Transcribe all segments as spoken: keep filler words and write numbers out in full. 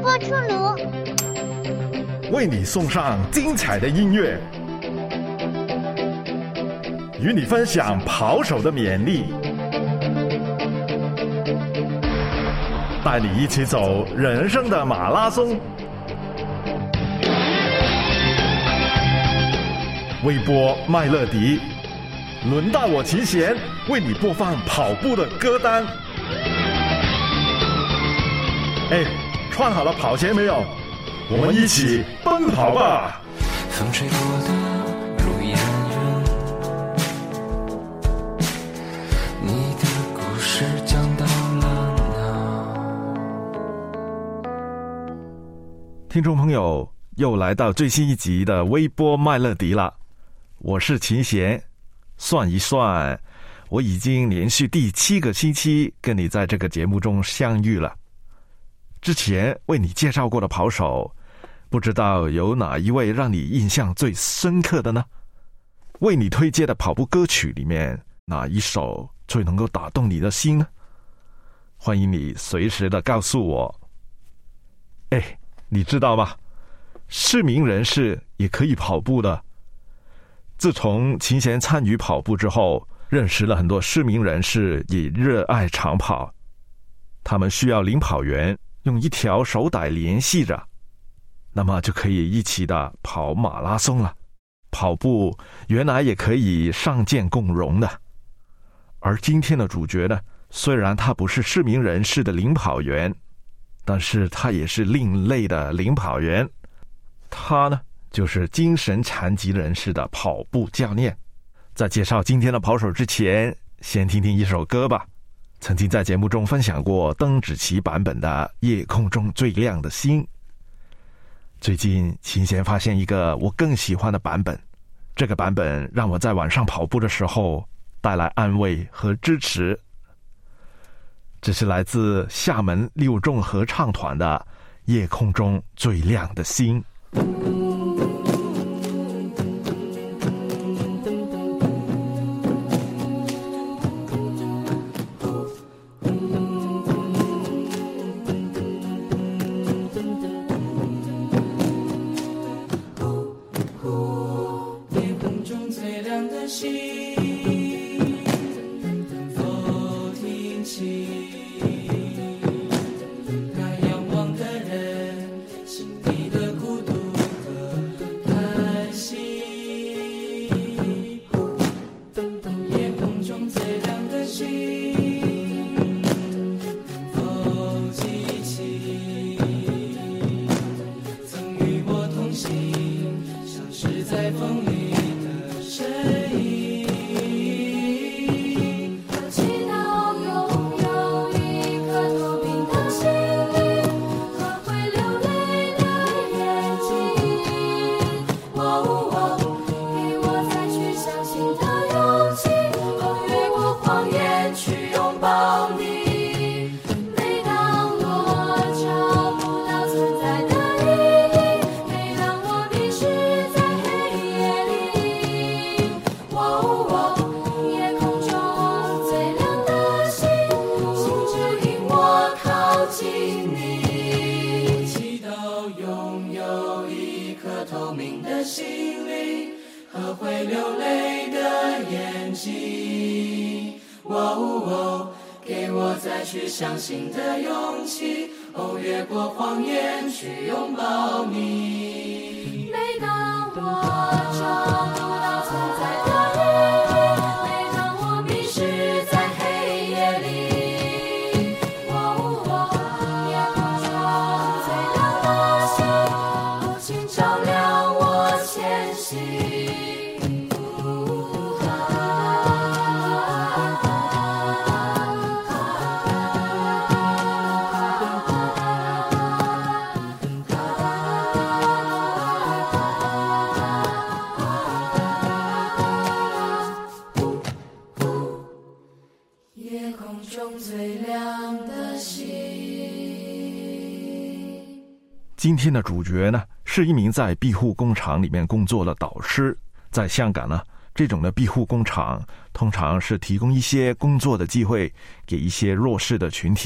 播出炉， 为你送上精彩的音乐，与你分享跑手的勉励，带你一起走人生的马拉松。微波麦乐迪，轮到我齐贤为你播放跑步的歌单。哎，穿好了跑鞋没有？我们一起奔跑吧！ 风吹过的如烟云，你的故事讲到了哪？ 听众朋友，又来到最新一集的微波麦乐迪了。我是秦贤，算一算，我已经连续第七个星期跟你在这个节目中相遇了。之前为你介绍过的跑手，不知道有哪一位让你印象最深刻的呢？为你推荐的跑步歌曲里面，哪一首最能够打动你的心呢？欢迎你随时的告诉我。哎，你知道吗？失明人士也可以跑步的。自从秦贤参与跑步之后，认识了很多失明人士，也热爱长跑。他们需要领跑员用一条手带联系着，那么就可以一起的跑马拉松了。跑步原来也可以上健共融的。而今天的主角呢，虽然他不是失明人士的领跑员，但是他也是另类的领跑员。他呢，就是精神残疾人士的跑步教练。在介绍今天的跑手之前，先听听一首歌吧。曾经在节目中分享过邓紫棋版本的《夜空中最亮的星》。最近秦贤发现一个我更喜欢的版本，这个版本让我在晚上跑步的时候带来安慰和支持。这是来自厦门六众合唱团的《夜空中最亮的星》。 相信的勇气，哦，越过谎言去拥抱你。每当我找不到存在的意义，每当我迷失在黑夜里，哦，夜空中最亮的星，哦，请照亮我前行。 今天的主角呢，是一名在庇护工厂里面工作的导师。在香港呢，这种的庇护工厂通常是提供一些工作的机会给一些弱势的群体，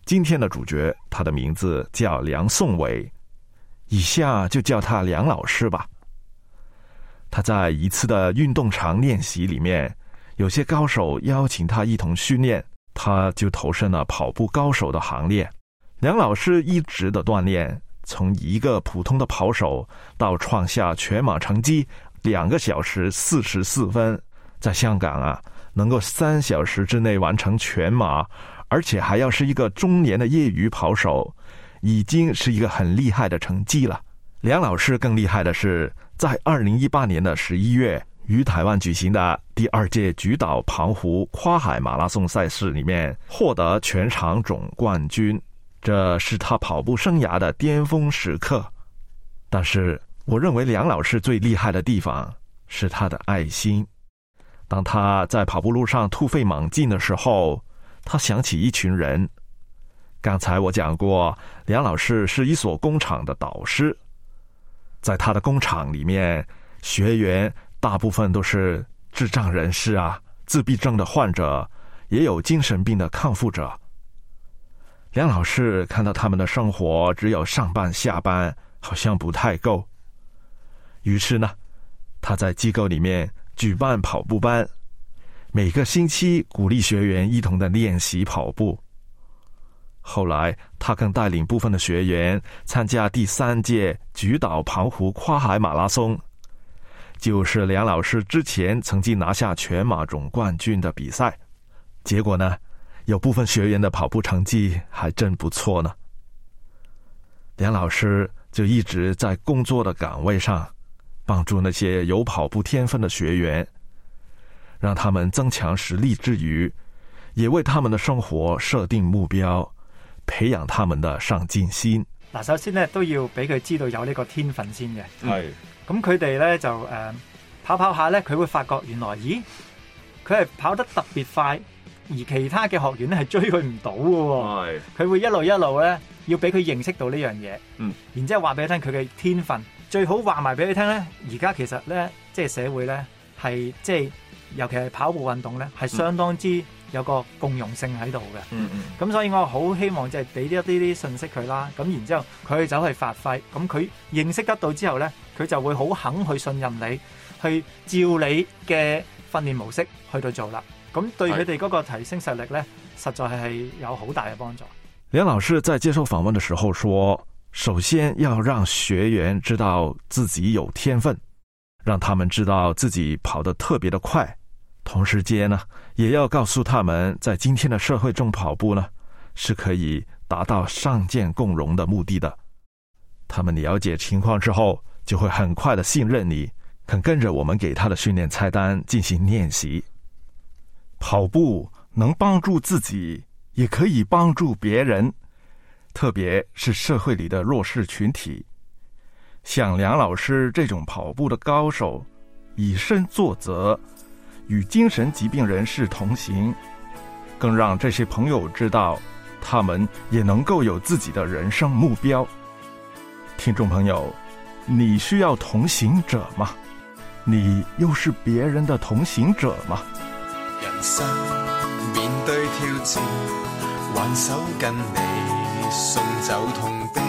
今天的主角，他的名字叫梁颂伟，以下就叫他梁老师吧。他在一次的运动场练习里面，有些高手邀请他一同训练，他就投身了跑步高手的行列。梁老师一直的锻炼，从一个普通的跑手到创下全马成绩两个小时四十四分，在香港啊，能够三小时之内完成全马，而且还要是一个中年的业余跑手，已经是一个很厉害的成绩了。梁老师更厉害的是，在二零一八年的十一月，于台湾举行的第二届菊岛澎湖跨海马拉松赛事里面获得全场总冠军，这是他跑步生涯的巅峰时刻。但是我认为梁老师最厉害的地方是他的爱心。当他在跑步路上突飞猛进的时候，他想起一群人。刚才我讲过，梁老师是一所工厂的导师，在他的工厂里面，学员大部分都是智障人士啊，自闭症的患者，也有精神病的康复者。梁老师看到他们的生活只有上班下班，好像不太够，于是呢，他在机构里面举办跑步班，每个星期鼓励学员一同的练习跑步。后来他更带领部分的学员参加第三届菊岛澎湖跨海马拉松，就是梁老师之前曾经拿下全马总冠军的比赛。结果呢，有部分学员的跑步成绩还真不错呢。梁老师就一直在工作的岗位上，帮助那些有跑步天分的学员，让他们增强实力之余，也為他們的生活設定目標，培養他們的上進心。 嗱，首先咧都要俾佢知道有呢個天分先嘅。 係。 咁佢哋咧就誒、呃、跑跑下咧，佢會發覺原來，咦，佢係跑得特別快，而其他嘅學員咧係追佢唔到嘅喎。係。佢會一路一路咧要俾佢認識到呢樣嘢。嗯。然之後話俾佢聽佢嘅天分，最好話埋俾佢聽咧。而家其實咧，即係社會咧係即係。尤其係跑步運動咧，係相當之有個共融性喺度嘅。嗯嗯。咁所以我好希望就係俾一啲啲信息佢啦。咁然之後佢走去發揮，咁佢認識得到之後咧，佢就會好肯去信任你，去照你嘅訓練模式去到做啦。咁對佢哋嗰個提升實力咧，實在係有好大嘅幫助。 梁老師在接受訪問的時候說，首先要讓學員知道自己有天分，讓他們知道自己跑得特別的快。同時間呢，也要告訴他們，在今天的社會中跑步呢，是可以達到上進共榮的目的的。他們了解情況之後，就會很快的信任你，肯跟着我們給他的訓練菜單進行練習。跑步能幫助自己，也可以幫助別人，特別是社會裡的弱勢群體。像梁老師這種跑步的高手，以身作則，與精神疾病人士同行，更讓這些朋友知道，他們也能夠有自己的人生目標。聽眾朋友，你需要同行者嗎？你又是別人的同行者嗎？ 人生面對挑戰，挽手跟你送走痛悲，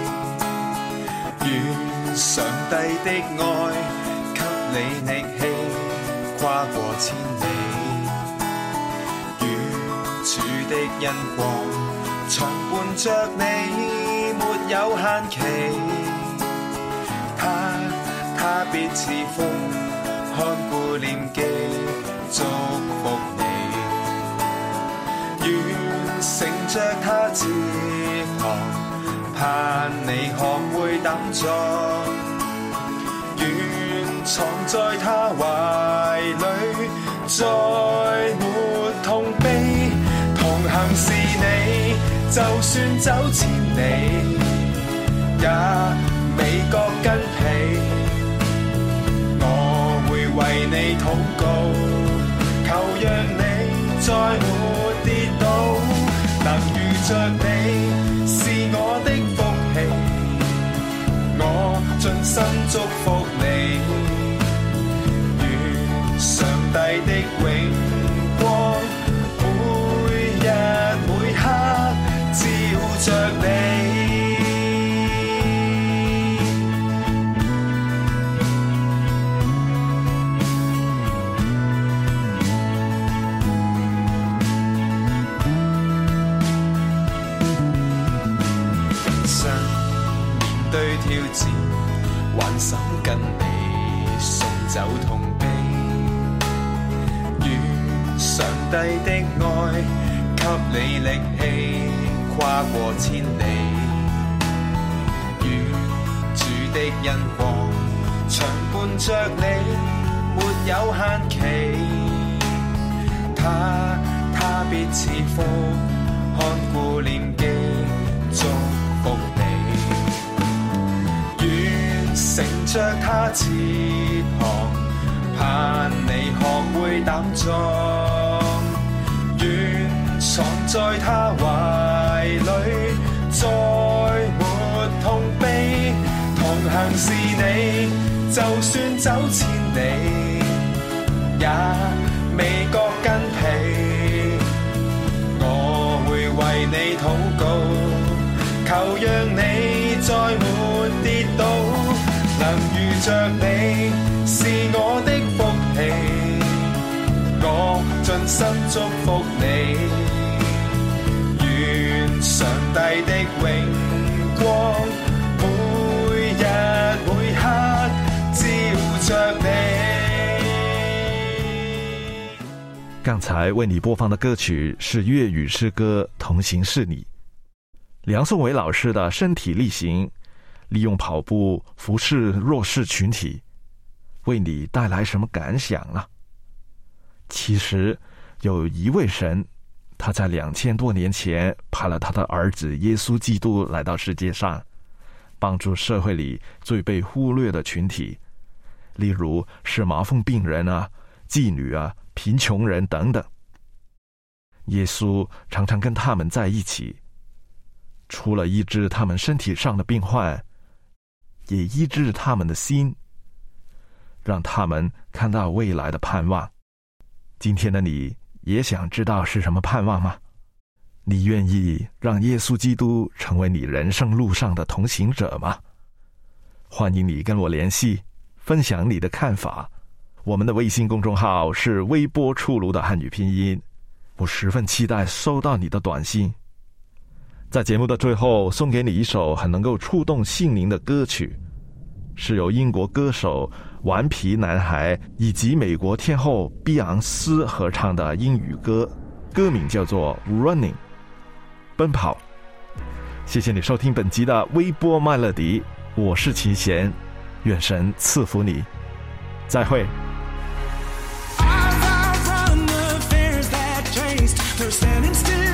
願上帝的愛給你力氣，跨過千里，遠處的恩光常伴着你，沒有限期。他他必賜福，看顧念記，祝福你。願乘着他節航，盼你學會膽壯。藏在他懷裏，再沒痛悲。同行是你，就算走千里，也未覺筋疲。我會為你禱告，求讓你再沒跌倒。能遇着你是我的福氣，我盡心祝福你。上帝的榮光，每日每刻照對挑戰，還想跟你送走痛悲。願上帝的愛給你力氣，跨過千里。願主的恩光常伴着你，沒有限期。他他必賜福，看顧念記，祝福你。願乘着他翅膀，盼你學會膽壯。願藏在他懷裏，再沒痛悲。同行是你，就算走千里，也未覺筋疲。我會為你禱告，求讓你再沒跌倒。能遇着你是我的福氣，我盡心祝福你。願上帝的榮光每日每刻照着你。 刚才为你播放的歌曲是粤语诗歌《同行是你》，梁颂伟老师的身体力行，利用跑步服侍弱势群体，为你带来什么感想啊？其实有一位神，他在两千多年前派了他的儿子耶稣基督来到世界上，帮助社会里最被忽略的群体，例如是麻风病人啊、妓女啊、贫穷人等等。耶稣常常跟他们在一起，除了医治他们身体上的病患，也医治他们的心，让他们看到未来的盼望。今天的你也想知道是什么盼望吗？你愿意让耶稣基督成为你人生路上的同行者吗？欢迎你跟我联系，分享你的看法。我们的微信公众号是微波出炉的汉语拼音，我十分期待收到你的短信。在节目的最后，送给你一首很能够触动心灵的歌曲，是由英国歌手顽皮男孩以及美国天后碧昂斯合唱的英语歌，歌名叫做 Running 奔跑。谢谢你收听本集的微波麦乐迪，我是齐贤，愿神赐福你，再会。 They're standing still.